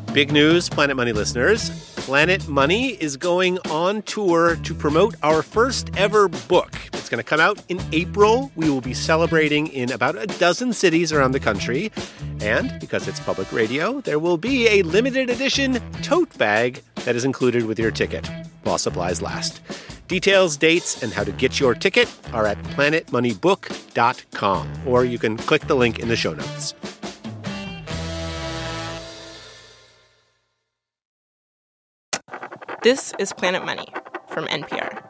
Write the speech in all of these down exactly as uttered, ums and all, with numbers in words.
Big news, Planet Money listeners. Planet Money is going on tour to promote our first ever book. It's going to come out in April. We will be celebrating in about a dozen cities around the country. And because it's public radio, there will be a limited edition tote bag that is included with your ticket while supplies last. Details, dates, and how to get your ticket are at planet money book dot com, or you can click the link in the show notes. This is Planet Money from N P R.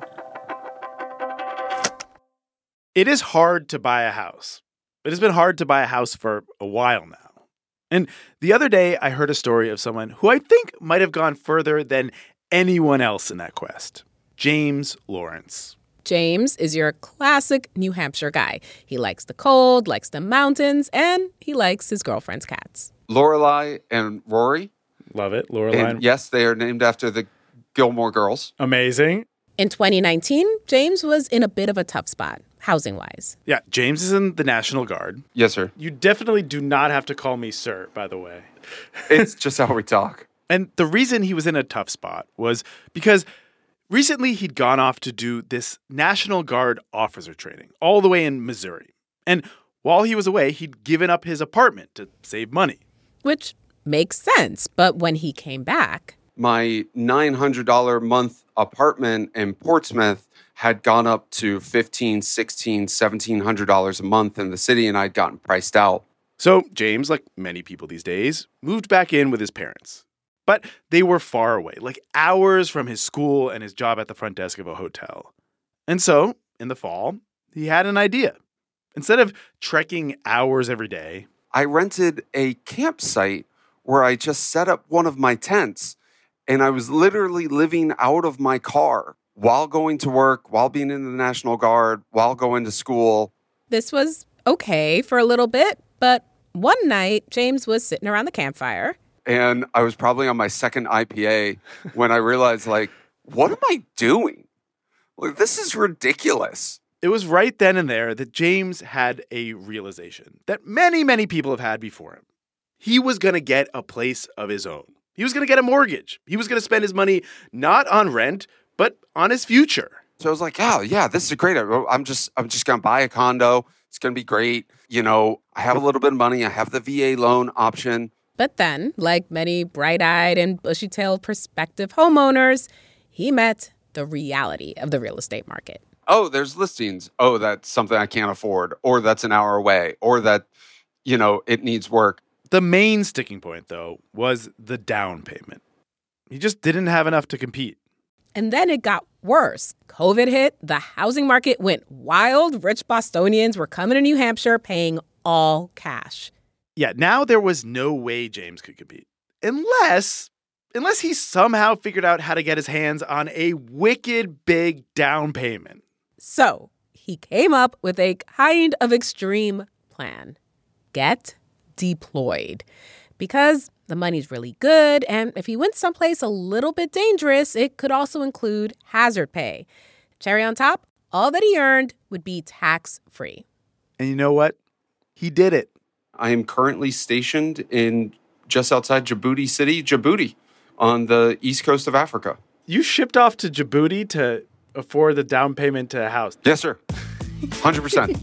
It is hard to buy a house. It has been hard to buy a house for a while now. And the other day, I heard a story of someone who I think might have gone further than anyone else in that quest. James Lawrence. James is your classic New Hampshire guy. He likes the cold, likes the mountains, and he likes his girlfriend's cats. Lorelai and Rory. Love it. Lorelai. And yes, they are named after the Gilmore Girls. Amazing. In twenty nineteen, James was in a bit of a tough spot, housing-wise. Yeah, James is in the National Guard. Yes, sir. You definitely do not have to call me sir, by the way. It's just how we talk. And the reason he was in a tough spot was because recently he'd gone off to do this National Guard officer training all the way in Missouri. And while he was away, he'd given up his apartment to save money. Which makes sense, but when he came back... My nine hundred dollars a month apartment in Portsmouth had gone up to fifteen hundred dollars, sixteen hundred dollars, seventeen hundred dollars a month in the city, and I'd gotten priced out. So James, like many people these days, moved back in with his parents. But they were far away, like hours from his school and his job at the front desk of a hotel. And so, in the fall, he had an idea. Instead of trekking hours every day, I rented a campsite where I just set up one of my tents. And I was literally living out of my car while going to work, while being in the National Guard, while going to school. This was okay for a little bit, but one night, James was sitting around the campfire. And I was probably on my second I P A when I realized, like, what am I doing? Like, this is ridiculous. It was right then and there that James had a realization that many, many people have had before him. He was going to get a place of his own. He was going to get a mortgage. He was going to spend his money not on rent, but on his future. So I was like, oh, yeah, this is great. I'm just I'm just going to buy a condo. It's going to be great. You know, I have a little bit of money. I have the V A loan option. But then, like many bright-eyed and bushy-tailed prospective homeowners, he met the reality of the real estate market. Oh, there's listings. Oh, that's something I can't afford. Or that's an hour away. Or that, you know, it needs work. The main sticking point, though, was the down payment. He just didn't have enough to compete. And then it got worse. COVID hit, the housing market went wild. Rich Bostonians were coming to New Hampshire paying all cash. Yeah, now there was no way James could compete. Unless, unless he somehow figured out how to get his hands on a wicked big down payment. So he came up with a kind of extreme plan. Get deployed. Because the money's really good, and if he went someplace a little bit dangerous, it could also include hazard pay. Cherry on top, all that he earned would be tax-free. And you know what? He did it. I am currently stationed in just outside Djibouti City, Djibouti, on the east coast of Africa. You shipped off to Djibouti to afford the down payment to a house. Yes, sir. one hundred percent.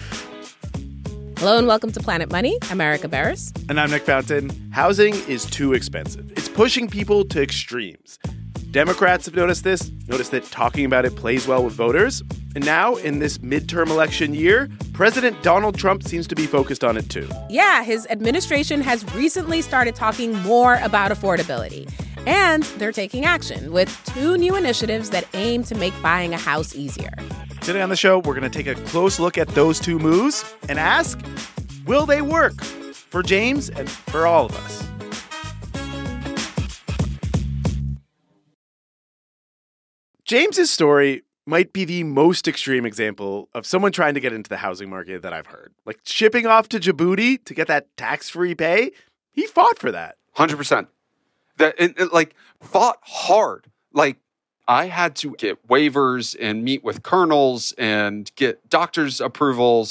Hello and welcome to Planet Money. I'm Erica Barris. And I'm Nick Fountain. Housing is too expensive. It's pushing people to extremes. Democrats have noticed this, noticed that talking about it plays well with voters. And now, in this midterm election year, President Donald Trump seems to be focused on it too. Yeah, his administration has recently started talking more about affordability. And they're taking action with two new initiatives that aim to make buying a house easier. Today on the show, we're going to take a close look at those two moves and ask, will they work for James and for all of us? James's story might be the most extreme example of someone trying to get into the housing market that I've heard. Like shipping off to Djibouti to get that tax-free pay, he fought for that. one hundred percent. That it, it, like, fought hard. Like, I had to get waivers and meet with colonels and get doctor's approvals.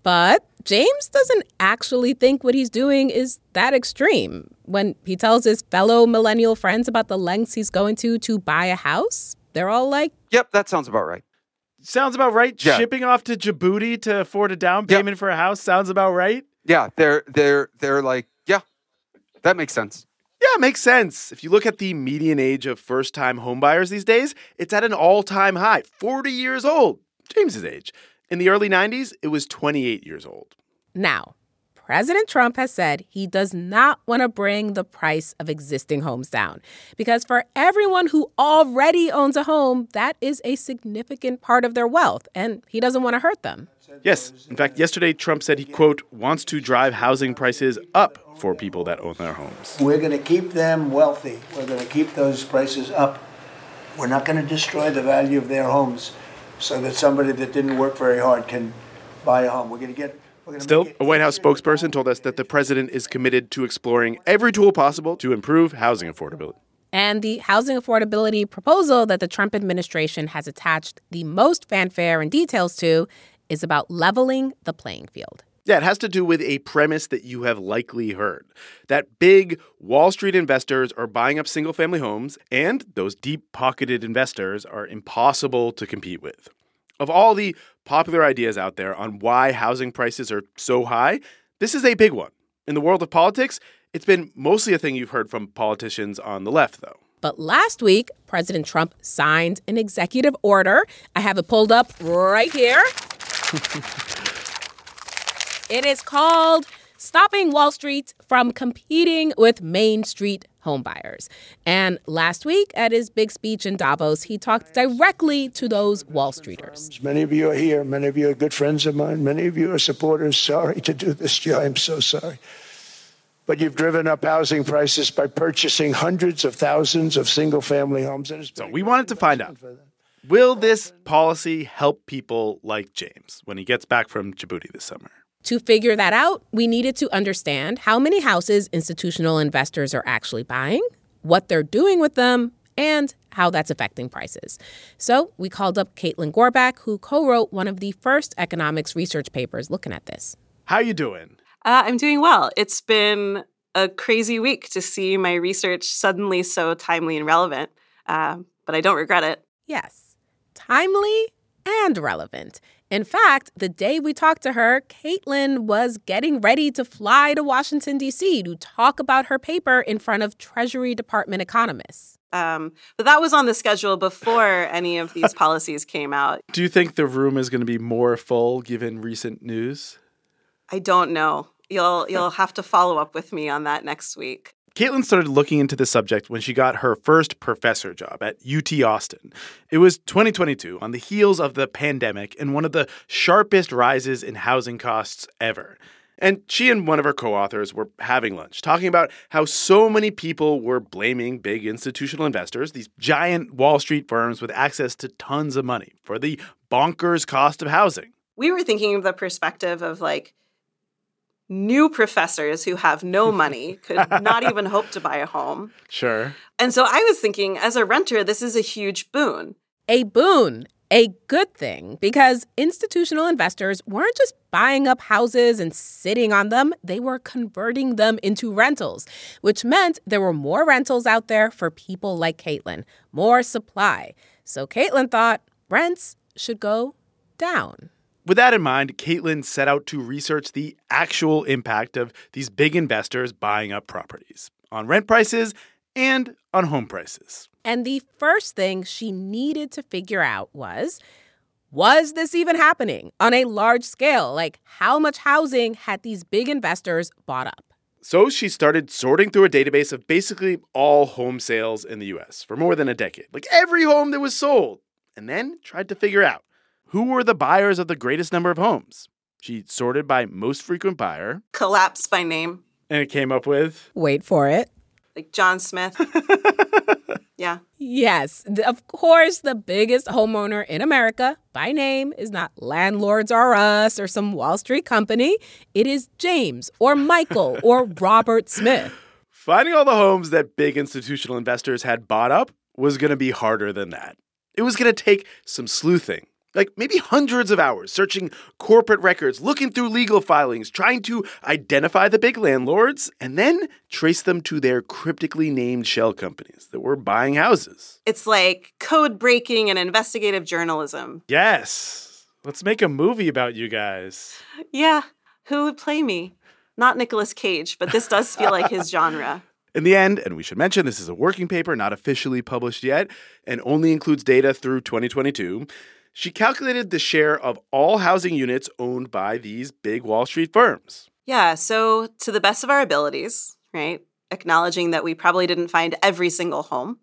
But James doesn't actually think what he's doing is that extreme. When he tells his fellow millennial friends about the lengths he's going to to buy a house, they're all like, Yep, that sounds about right. Sounds about right. Yeah. Shipping off to Djibouti to afford a down payment yep. for a house sounds about right. Yeah, they're they're they're like, yeah, that makes sense. Yeah, it makes sense. If you look at the median age of first-time homebuyers these days, it's at an all-time high, forty years old, James's age. In the early nineties, it was twenty-eight years old. Now, President Trump has said he does not want to bring the price of existing homes down because for everyone who already owns a home, that is a significant part of their wealth, and he doesn't want to hurt them. Yes. In fact, yesterday, Trump said he, quote, wants to drive housing prices up for people that own their homes. We're going to keep them wealthy. We're going to keep those prices up. We're not going to destroy the value of their homes so that somebody that didn't work very hard can buy a home. We're going to get... Still, a White House spokesperson told us that the president is committed to exploring every tool possible to improve housing affordability. And the housing affordability proposal that the Trump administration has attached the most fanfare and details to is about leveling the playing field. Yeah, it has to do with a premise that you have likely heard, that big Wall Street investors are buying up single-family homes, and those deep-pocketed investors are impossible to compete with. Of all the popular ideas out there on why housing prices are so high, this is a big one. In the world of politics, it's been mostly a thing you've heard from politicians on the left, though. But last week, President Trump signed an executive order. I have it pulled up right here. It is called Stopping Wall Street from Competing with Main Street Homebuyers. And last week at his big speech in Davos, he talked directly to those Wall Streeters. Many of you are here. Many of you are good friends of mine. Many of you are supporters. Sorry to do this to you. I'm so sorry. But you've driven up housing prices by purchasing hundreds of thousands of single-family homes. And so we wanted to find out, will this policy help people like James when he gets back from Djibouti this summer? To figure that out, we needed to understand how many houses institutional investors are actually buying, what they're doing with them, and how that's affecting prices. So we called up Caitlin Gorbach, who co-wrote one of the first economics research papers looking at this. How you doing? Uh, I'm doing well. It's been a crazy week to see my research suddenly so timely and relevant, uh, but I don't regret it. Yes, timely and relevant. In fact, the day we talked to her, Caitlin was getting ready to fly to Washington, D C to talk about her paper in front of Treasury Department economists. Um, but that was on the schedule before any of these policies came out. Do you think the room is going to be more full given recent news? I don't know. You'll you'll have to follow up with me on that next week. Caitlin started looking into the subject when she got her first professor job at U T Austin. It was twenty twenty-two, on the heels of the pandemic and one of the sharpest rises in housing costs ever. And she and one of her co-authors were having lunch, talking about how so many people were blaming big institutional investors, these giant Wall Street firms with access to tons of money, for the bonkers cost of housing. We were thinking of the perspective of, like, new professors who have no money, could not even hope to buy a home. Sure. And so I was thinking, as a renter, this is a huge boon. A boon, a good thing, because institutional investors weren't just buying up houses and sitting on them. They were converting them into rentals, which meant there were more rentals out there for people like Caitlin, more supply. So Caitlin thought rents should go down. With that in mind, Caitlin set out to research the actual impact of these big investors buying up properties on rent prices and on home prices. And the first thing she needed to figure out was, was this even happening on a large scale? Like, how much housing had these big investors bought up? So she started sorting through a database of basically all home sales in the U S for more than a decade, like every home that was sold, and then tried to figure out who were the buyers of the greatest number of homes. She sorted by most frequent buyer. Collapse by name. And it came up with... Wait for it. Like John Smith. Yeah. Yes. Of course, the biggest homeowner in America by name is not Landlords R Us or some Wall Street company. It is James or Michael or Robert Smith. Finding all the homes that big institutional investors had bought up was going to be harder than that. It was going to take some sleuthing. Like maybe hundreds of hours searching corporate records, looking through legal filings, trying to identify the big landlords, and then trace them to their cryptically named shell companies that were buying houses. It's like code breaking and investigative journalism. Yes. Let's make a movie about you guys. Yeah. Who would play me? Not Nicolas Cage, but this does feel like his genre. In the end, and we should mention this is a working paper, not officially published yet, and only includes data through twenty twenty-two, she calculated the share of all housing units owned by these big Wall Street firms. Yeah, so to the best of our abilities, right, acknowledging that we probably didn't find every single home,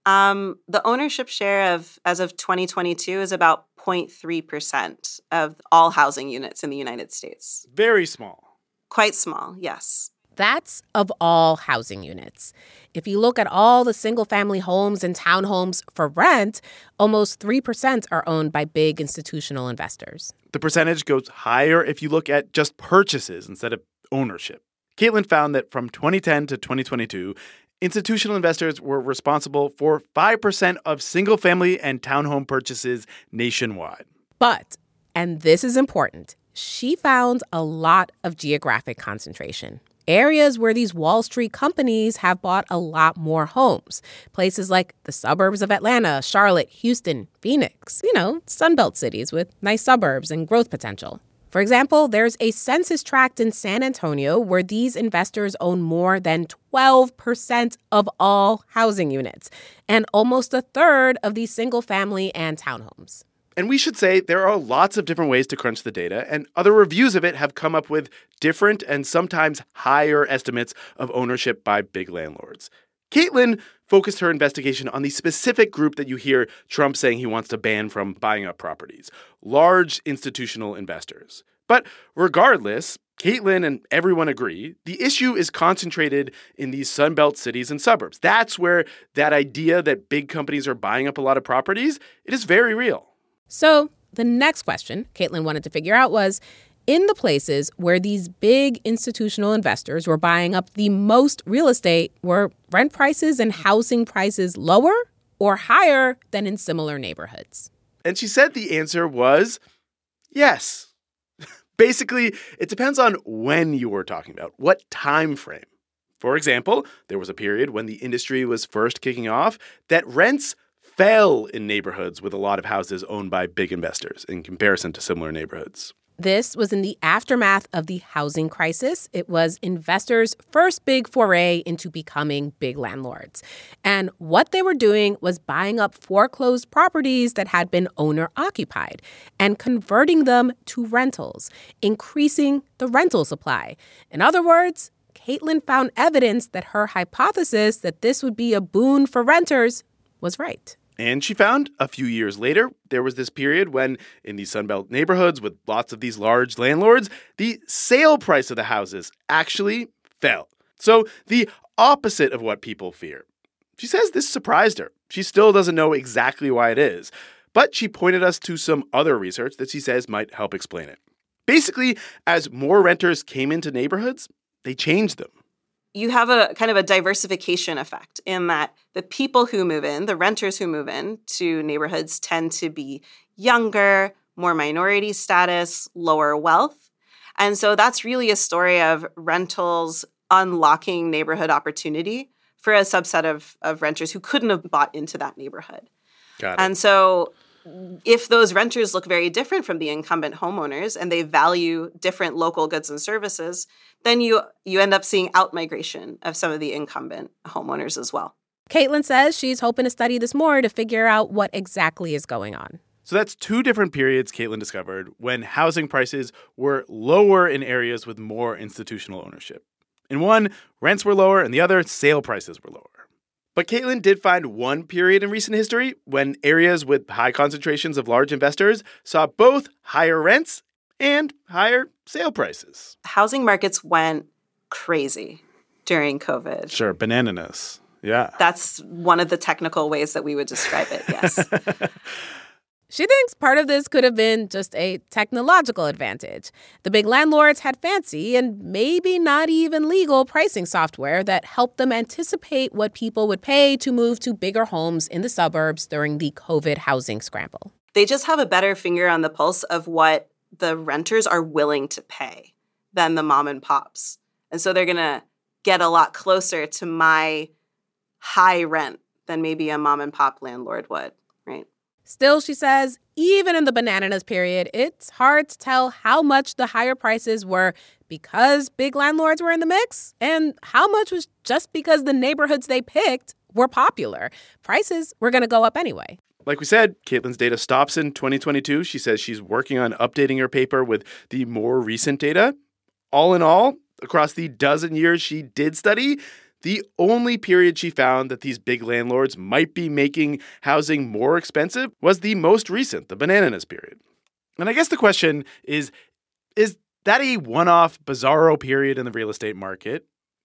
um, the ownership share of as of twenty twenty-two is about zero point three percent of all housing units in the United States. Very small. Quite small, yes. That's of all housing units. If you look at all the single-family homes and townhomes for rent, almost three percent are owned by big institutional investors. The percentage goes higher if you look at just purchases instead of ownership. Caitlin found that from twenty ten to twenty twenty-two, institutional investors were responsible for five percent of single-family and townhome purchases nationwide. But, and this is important, she found a lot of geographic concentration. Areas where these Wall Street companies have bought a lot more homes. Places like the suburbs of Atlanta, Charlotte, Houston, Phoenix. You know, Sunbelt cities with nice suburbs and growth potential. For example, there's a census tract in San Antonio where these investors own more than twelve percent of all housing units and almost a third of these single-family and townhomes. And we should say there are lots of different ways to crunch the data, and other reviews of it have come up with different and sometimes higher estimates of ownership by big landlords. Caitlin focused her investigation on the specific group that you hear Trump saying he wants to ban from buying up properties, large institutional investors. But regardless, Caitlin and everyone agree, the issue is concentrated in these Sunbelt cities and suburbs. That's where that idea that big companies are buying up a lot of properties, it is very real. So the next question Caitlin wanted to figure out was, in the places where these big institutional investors were buying up the most real estate, were rent prices and housing prices lower or higher than in similar neighborhoods? And she said the answer was yes. Basically, it depends on when you were talking about, what time frame. For example, there was a period when the industry was first kicking off that rents fell in neighborhoods with a lot of houses owned by big investors in comparison to similar neighborhoods. This was in the aftermath of the housing crisis. It was investors' first big foray into becoming big landlords. And what they were doing was buying up foreclosed properties that had been owner-occupied and converting them to rentals, increasing the rental supply. In other words, Caitlin found evidence that her hypothesis that this would be a boon for renters was right. And she found a few years later, there was this period when in these Sunbelt neighborhoods with lots of these large landlords, the sale price of the houses actually fell. So the opposite of what people fear. She says this surprised her. She still doesn't know exactly why it is, but she pointed us to some other research that she says might help explain it. Basically, as more renters came into neighborhoods, they changed them. You have a kind of a diversification effect in that the people who move in, the renters who move in to neighborhoods tend to be younger, more minority status, lower wealth. And so that's really a story of rentals unlocking neighborhood opportunity for a subset of, of renters who couldn't have bought into that neighborhood. Got it. And so if those renters look very different from the incumbent homeowners and they value different local goods and services, then you you end up seeing outmigration of some of the incumbent homeowners as well. Caitlin says she's hoping to study this more to figure out what exactly is going on. So that's two different periods Caitlin discovered when housing prices were lower in areas with more institutional ownership. In one, rents were lower, and the other, sale prices were lower. But Caitlin did find one period in recent history when areas with high concentrations of large investors saw both higher rents and higher sale prices. Housing markets went crazy during COVID. Sure, bananas. Yeah. That's one of the technical ways that we would describe it, yes. She thinks part of this could have been just a technological advantage. The big landlords had fancy and maybe not even legal pricing software that helped them anticipate what people would pay to move to bigger homes in the suburbs during the COVID housing scramble. they just have a better finger on the pulse of what the renters are willing to pay than the mom and pops. And so they're going to get a lot closer to my high rent than maybe a mom and pop landlord would, right? Still, she says, even in the bananas period, it's hard to tell how much the higher prices were because big landlords were in the mix and how much was just because the neighborhoods they picked were popular. Prices were going to go up anyway. Like we said, Caitlin's data stops in twenty twenty-two. She says she's working on updating her paper with the more recent data. All in all, across the dozen years she did study, the only period she found that these big landlords might be making housing more expensive was the most recent, the bananas period. And I guess the question is, is that a one-off bizarro period in the real estate market?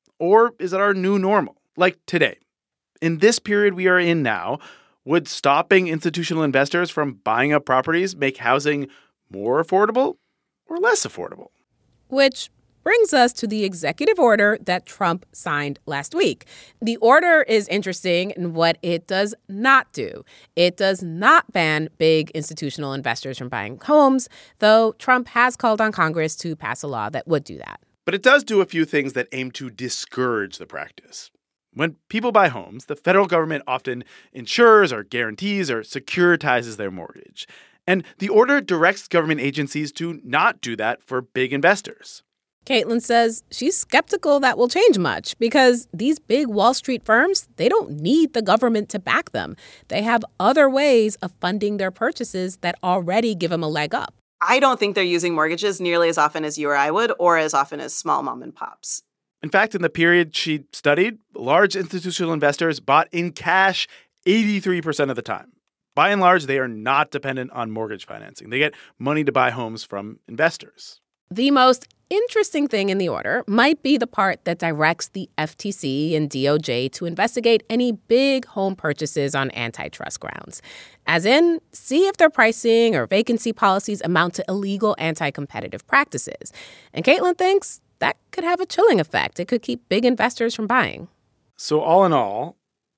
Or is it our new normal? Like today, in this period we are in now, would stopping institutional investors from buying up properties make housing more affordable or less affordable? Which brings us to the executive order that Trump signed last week. The order is interesting in what it does not do. It does not ban big institutional investors from buying homes, though Trump has called on Congress to pass a law that would do that. But it does do a few things that aim to discourage the practice. When people buy homes, the federal government often insures or guarantees or securitizes their mortgage. And the order directs government agencies to not do that for big investors. Caitlin says she's skeptical that will change much because these big Wall Street firms, they don't need the government to back them. They have other ways of funding their purchases that already give them a leg up. I don't think they're using mortgages nearly as often as you or I would, or as often as small mom and pops. In fact, in the period she studied, large institutional investors bought in cash eighty-three percent of the time. By and large, they are not dependent on mortgage financing. They get money to buy homes from investors. The most interesting thing in the order might be the part that directs the F T C and D O J to investigate any big home purchases on antitrust grounds. As in, see if their pricing or vacancy policies amount to illegal anti-competitive practices. And Caitlin thinks that could have a chilling effect. It could keep big investors from buying. So all in all,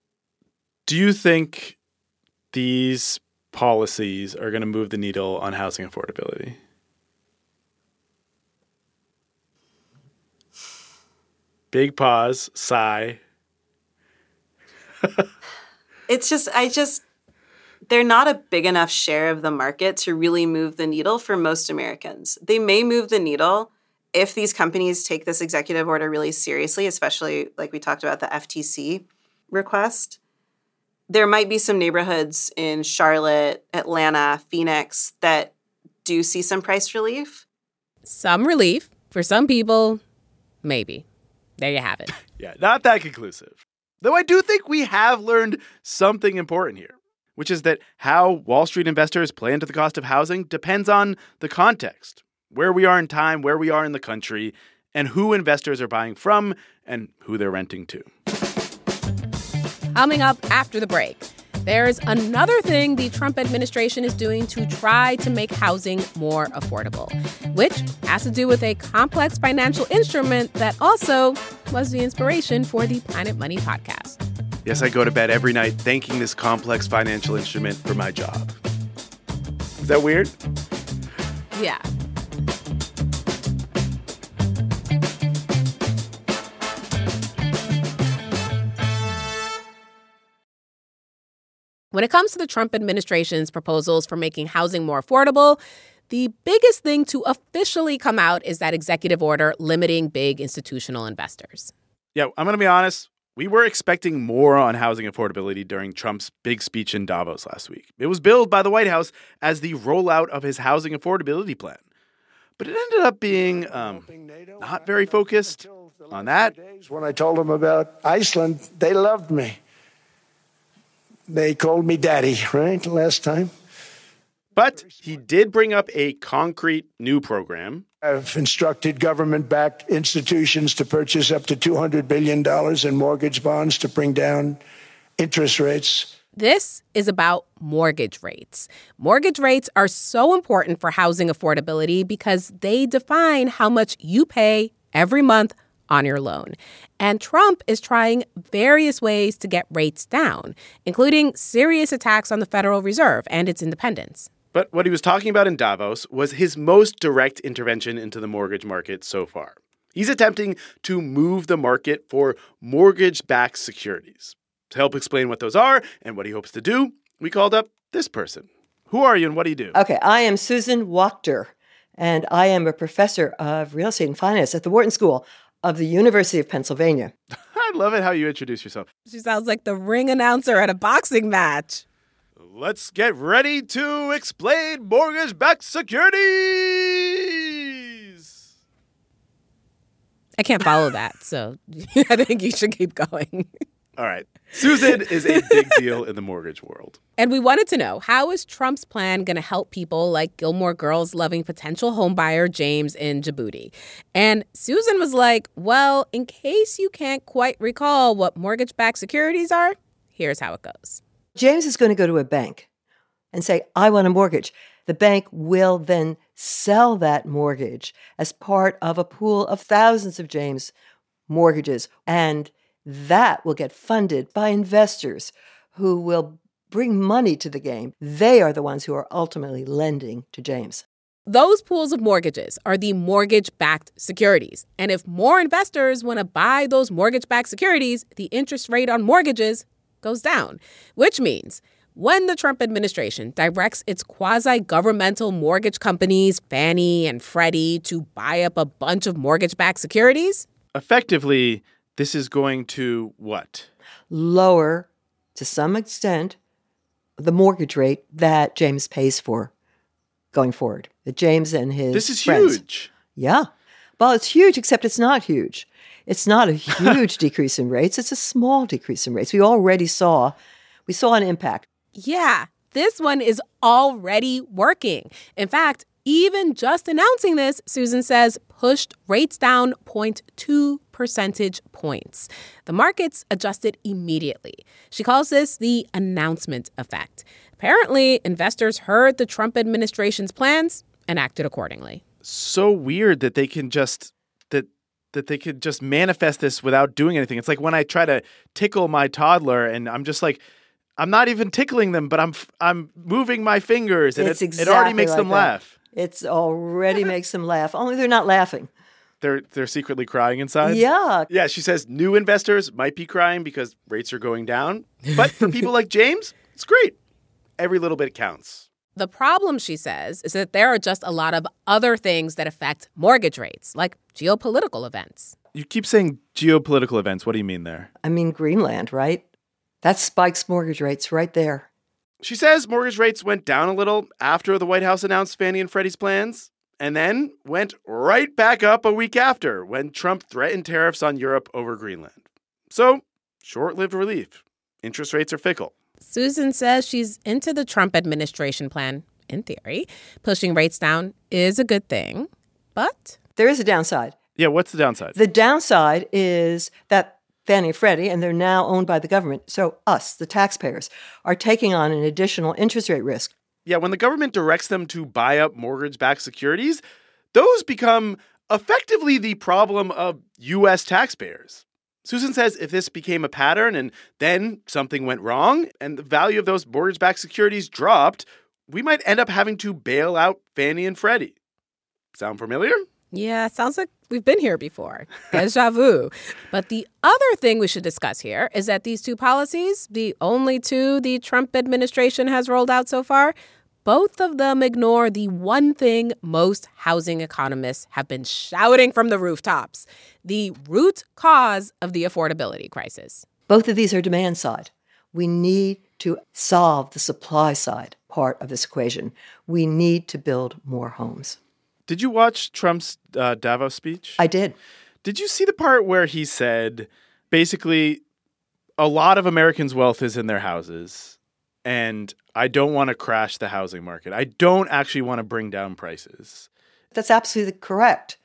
do you think these policies are going to move the needle on housing affordability? Big pause, sigh. It's just, I just, they're not a big enough share of the market to really move the needle for most Americans. They may move the needle if these companies take this executive order really seriously, especially like we talked about the F T C request. There might be some neighborhoods in Charlotte, Atlanta, Phoenix that do see some price relief. Some relief. For some people, maybe. There you have it. Yeah, not that conclusive. Though I do think we have learned something important here, which is that how Wall Street investors play into the cost of housing depends on the context, where we are in time, where we are in the country, and who investors are buying from and who they're renting to. Coming up after the break, there's another thing the Trump administration is doing to try to make housing more affordable, which has to do with a complex financial instrument that also was the inspiration for the Planet Money podcast. Yes, I go to bed every night thanking this complex financial instrument for my job. Is that weird? Yeah. When it comes to the Trump administration's proposals for making housing more affordable, the biggest thing to officially come out is that executive order limiting big institutional investors. Yeah, I'm going to be honest. We were expecting more on housing affordability during Trump's big speech in Davos last week. It was billed by the White House as the rollout of his housing affordability plan. But it ended up being um, not very focused on that. When I told them about Iceland, they loved me. They called me daddy, right, last time? But he did bring up a concrete new program. I've instructed government-backed institutions to purchase up to two hundred billion dollars in mortgage bonds to bring down interest rates. This is about mortgage rates. Mortgage rates are so important for housing affordability because they define how much you pay every month on your loan. And Trump is trying various ways to get rates down, including serious attacks on the Federal Reserve and its independence. But what he was talking about in Davos was his most direct intervention into the mortgage market so far. He's attempting to move the market for mortgage-backed securities. To help explain what those are and what he hopes to do, we called up this person. Who are you and what do you do? Okay, I am Susan Wachter, and I am a professor of real estate and finance at the Wharton School of the University of Pennsylvania. I love it how you introduce yourself. She sounds like the ring announcer at a boxing match. Let's get ready to explain mortgage-backed securities. I can't follow that, so I think you should keep going. All right. Susan is a big deal in the mortgage world. And we wanted to know, how is Trump's plan going to help people like Gilmore Girls loving potential homebuyer James in Djibouti? And Susan was like, well, in case you can't quite recall what mortgage-backed securities are, here's how it goes. James is going to go to a bank and say, I want a mortgage. The bank will then sell that mortgage as part of a pool of thousands of James mortgages. And that will get funded by investors who will bring money to the game. They are the ones who are ultimately lending to James. Those pools of mortgages are the mortgage-backed securities. And if more investors want to buy those mortgage-backed securities, the interest rate on mortgages goes down, which means when the Trump administration directs its quasi-governmental mortgage companies, Fannie and Freddie, to buy up a bunch of mortgage-backed securities, effectively, this is going to what? Lower, to some extent, the mortgage rate that James pays for going forward. That James and his This is friends. huge. Yeah. Well, it's huge, except it's not huge. It's not a huge decrease in rates. It's a small decrease in rates. We already saw, we saw an impact. yeah, this one is already working. In fact, even just announcing this, Susan says, pushed rates down zero point two percentage points. The markets adjusted immediately. She calls this the announcement effect. Apparently, investors heard the Trump administration's plans and acted accordingly. So weird that they can just that that they could just manifest this without doing anything. It's like when I try to tickle my toddler and I'm just like, I'm not even tickling them, but I'm I'm moving my fingers and It's it, exactly it already makes like them that. laugh. It's already makes them laugh. Only they're not laughing. They're they're secretly crying inside. Yeah. Yeah, she says new investors might be crying because rates are going down. But for people like James, it's great. Every little bit counts. The problem, she says, is that there are just a lot of other things that affect mortgage rates, like geopolitical events. You keep saying geopolitical events. What do you mean there? I mean, Greenland, right? That spikes mortgage rates right there. She says mortgage rates went down a little after the White House announced Fannie and Freddie's plans, and then went right back up a week after when Trump threatened tariffs on Europe over Greenland. So, short-lived relief. Interest rates are fickle. Susan says she's into the Trump administration plan, in theory. Pushing rates down is a good thing, but There is a downside. Yeah, what's the downside? The downside is that Fannie and Freddie, and they're now owned by the government, so us, the taxpayers, are taking on an additional interest rate risk. Yeah, when the government directs them to buy up mortgage-backed securities, those become effectively the problem of U S taxpayers. Susan says if this became a pattern and then something went wrong and the value of those mortgage-backed securities dropped, we might end up having to bail out Fannie and Freddie. Sound familiar? yeah, sounds like we've been here before. Deja vu. But the other thing we should discuss here is that these two policies, the only two the Trump administration has rolled out so far, both of them ignore the one thing most housing economists have been shouting from the rooftops, the root cause of the affordability crisis. Both of these are demand side. We need to solve the supply side part of this equation. We need to build more homes. Did you watch Trump's uh, Davos speech? I did. Did you see the part where he said, basically, a lot of Americans' wealth is in their houses, and I don't want to crash the housing market. I don't actually want to bring down prices. That's absolutely correct.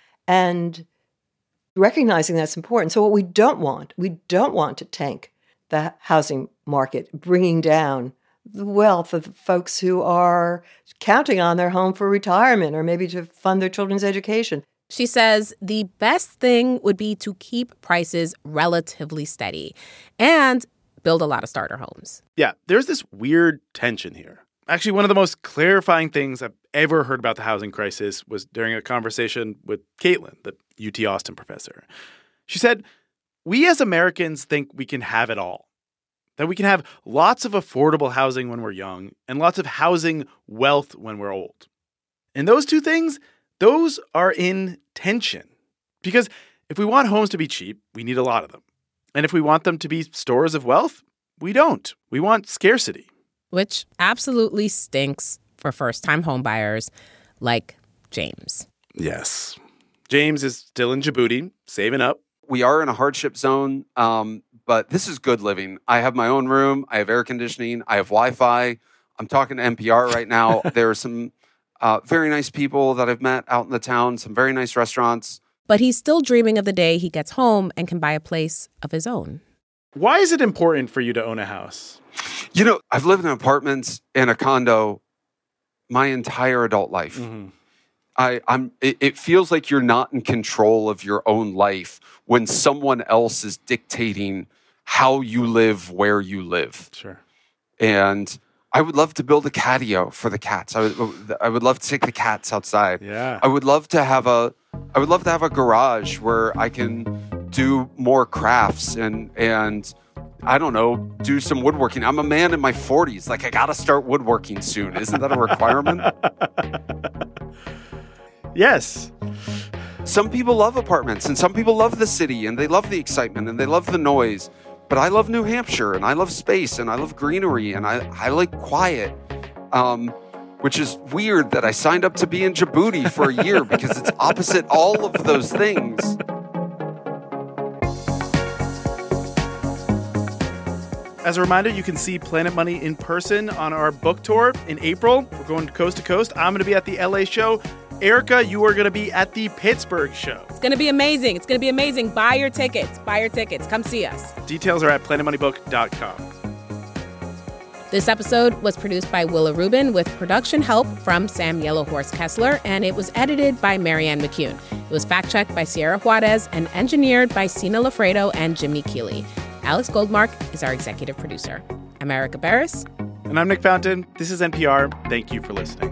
And recognizing that's important. So what we don't want, we don't want to tank the housing market, bringing down the wealth of the folks who are counting on their home for retirement or maybe to fund their children's education. She says the best thing would be to keep prices relatively steady and build a lot of starter homes. Yeah, there's this weird tension here. Actually, one of the most clarifying things I've ever heard about the housing crisis was during a conversation with Caitlin, the U T Austin professor. She said, we as Americans think we can have it all, that we can have lots of affordable housing when we're young and lots of housing wealth when we're old. And those two things, those are in tension. Because if we want homes to be cheap, we need a lot of them. And if we want them to be stores of wealth, we don't. We want scarcity. Which absolutely stinks for first-time homebuyers like James. Yes. James is still in Djibouti, saving up. We are in a hardship zone, um, but this is good living. I have my own room. I have air conditioning. I have Wi-Fi. I'm talking to N P R right now. There are some uh, very nice people that I've met out in the town, some very nice restaurants. But he's still dreaming of the day he gets home and can buy a place of his own. Why is it important for you to own a house? You know, I've lived in apartments and a condo my entire adult life. Mm-hmm. I, I'm. It, it feels like you're not in control of your own life when someone else is dictating how you live, where you live. Sure. And I would love to build a catio for the cats. I would. I would love to take the cats outside. Yeah. I would love to have a. I would love to have a garage where I can do more crafts and and. I don't know, do some woodworking. I'm a man in my forties. Like, I got to start woodworking soon. Isn't that a requirement? Yes. Some people love apartments and some people love the city and they love the excitement and they love the noise. But I love New Hampshire and I love space and I love greenery and I, I like quiet, um, which is weird that I signed up to be in Djibouti for a year because it's opposite all of those things. As a reminder, you can see Planet Money in person on our book tour in April. We're going coast to coast. I'm going to be at the L A show. Erica, you are going to be at the Pittsburgh show. It's going to be amazing. It's going to be amazing. Buy your tickets. Buy your tickets. Come see us. Details are at planet money book dot com. This episode was produced by Willa Rubin with production help from Sam Yellowhorse Kessler, and it was edited by Marianne McCune. It was fact-checked by Sierra Juarez and engineered by Sina Lafredo and Jimmy Keeley. Alex Goldmark is our executive producer. I'm Erica Barris. And I'm Nick Fountain. This is N P R. Thank you for listening.